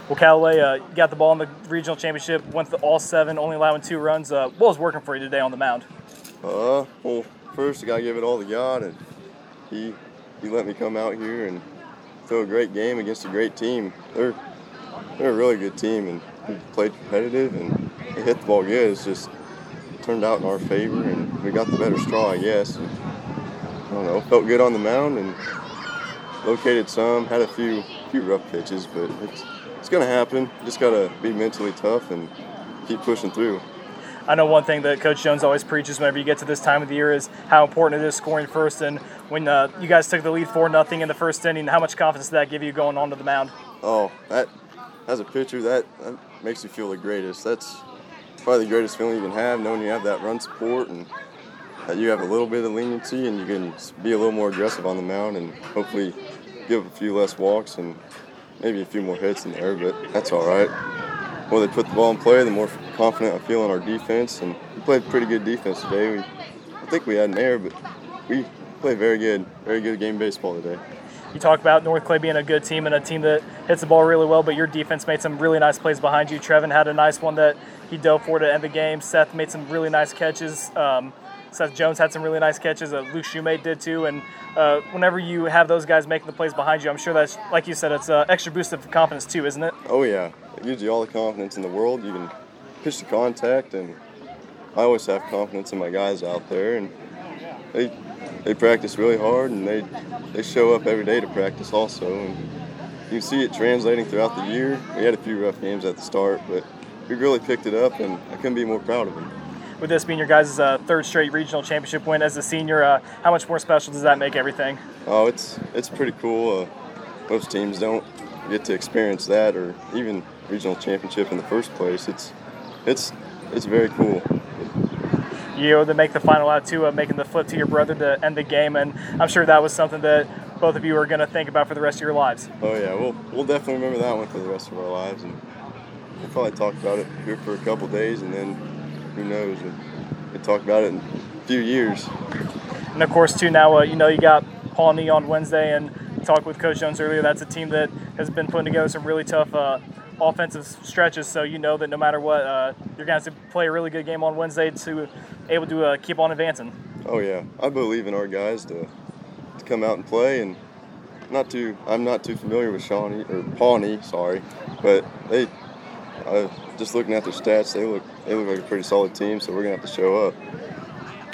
Well, Callaway, you got the ball in the regional championship, went to all 7, only allowing 2 runs. What was working for you today on the mound? Well, first I gotta give it all to God, and He let me come out here and throw a great game against a great team. They're a really good team, and we played competitive, and they hit the ball good. It's just turned out in our favor, and we got the better straw, I guess. And, I don't know, felt good on the mound, and located some, had a few rough pitches, but it's gonna happen. Just gotta be mentally tough and keep pushing through. I know one thing that Coach Jones always preaches whenever you get to this time of the year is how important it is scoring first. And when you guys took the lead 4-0 in the first inning, how much confidence did that give you going onto the mound? Oh, that as a pitcher, that makes you feel the greatest. That's probably the greatest feeling you can have, knowing you have that run support and that you have a little bit of leniency and you can be a little more aggressive on the mound and hopefully give a few less walks and maybe a few more hits in there, but that's all right. The more they put the ball in play, the more confident I feel in our defense, and we played pretty good defense today. I think we had an error, but we played very good game of baseball today. You talk about North Clay being a good team and a team that hits the ball really well, but your defense made some really nice plays behind you. Trevin had a nice one that he dove for to end the game. Seth made some really nice catches. Seth Jones had some really nice catches. Luke Shoemate did too. And whenever you have those guys making the plays behind you, I'm sure that's, like you said, it's an extra boost of confidence too, isn't it? Oh, yeah. It gives you all the confidence in the world. You can pitch the contact, and I always have confidence in my guys out there. And they practice really hard, and they show up every day to practice also. And you can see it translating throughout the year. We had a few rough games at the start, but we really picked it up, and I couldn't be more proud of them. With this being your guys' 3rd straight regional championship win as a senior, how much more special does that make everything? Oh, it's pretty cool. Most teams don't get to experience that, or even regional championship in the first place. It's very cool. You able to make the final out too, making the flip to your brother to end the game, and I'm sure that was something that both of you are going to think about for the rest of your lives. Oh yeah, we'll definitely remember that one for the rest of our lives, and we'll probably talk about it here for a couple days, and then who knows? We'll talk about it in a few years. And of course, too, now you got Pawnee on Wednesday, and talked with Coach Jones earlier. That's a team that has been putting together some really tough offensive stretches. So you know that no matter what, you're going to have to play a really good game on Wednesday to able to keep on advancing. Oh yeah, I believe in our guys to come out and play, and I'm not too familiar with Pawnee, but they just looking at their stats, they look like a pretty solid team. So we're gonna have to show up.